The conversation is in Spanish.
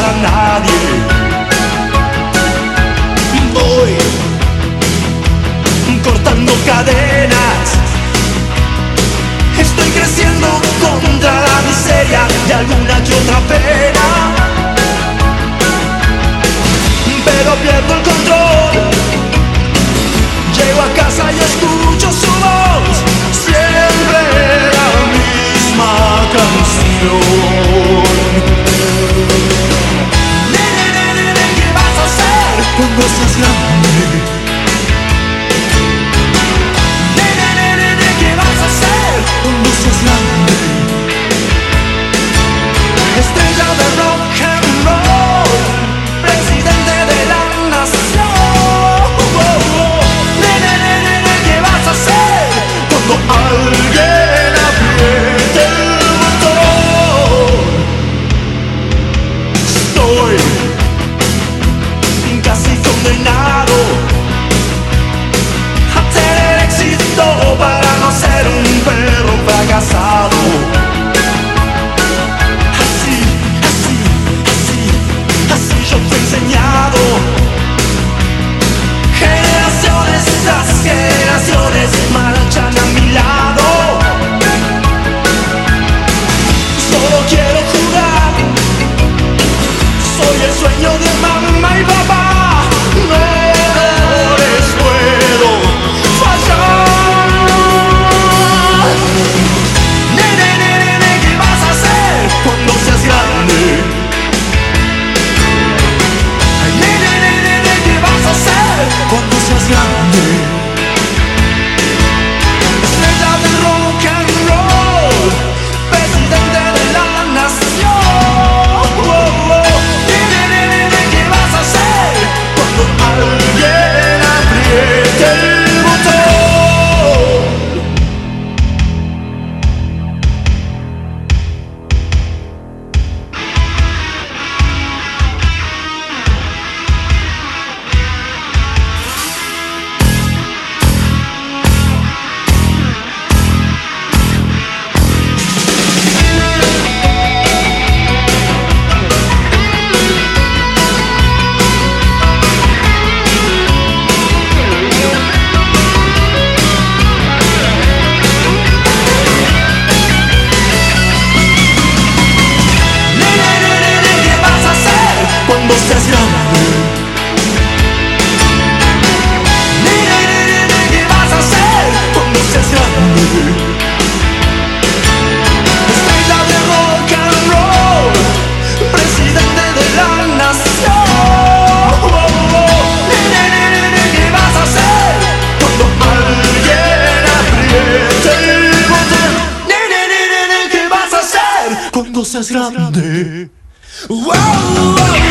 para nadie. Voy cortando cadenas, estoy creciendo contra la miseria de alguna que otra pena, pero pierdo el control. Llego a casa y escucho su voz, siempre la misma canción. Nene, nene, nene, ¿qué vas a hacer cuando seas grande? Nene, nene, nene, ¿qué vas a hacer cuando seas grande? Estrella de rock and roll, presidente de la nación. Nene, nene, nene, ¿qué vas a hacer cuando alguien apriete el botón? Estoy casi condenado a tener éxito para no ser un perro fracasado. Así yo te he enseñado. Generaciones tras generaciones marchan a mi lado. Solo quiero jugar, soy el sueño de mamá y papá. No les puedo fallar. Nene, nene, nene, ¿qué vas a hacer cuando seas grande? Nene, nene, nene, ¿qué vas a hacer cuando seas grande? Estrella del rock and roll, presidente de la nación. Nene, nene, nene, ¿qué vas a hacer cuando alguien apriete el botón? Cuando seas grande, nene, nene, nene, ¿qué vas a hacer cuando seas grande? Estrella de rock and roll, presidente de la nación. Nene, nene, nene, ¿qué vas a hacer cuando alguien apriete el botón? Nene, nene, nene, ¿qué vas a hacer cuando seas grande? Wow.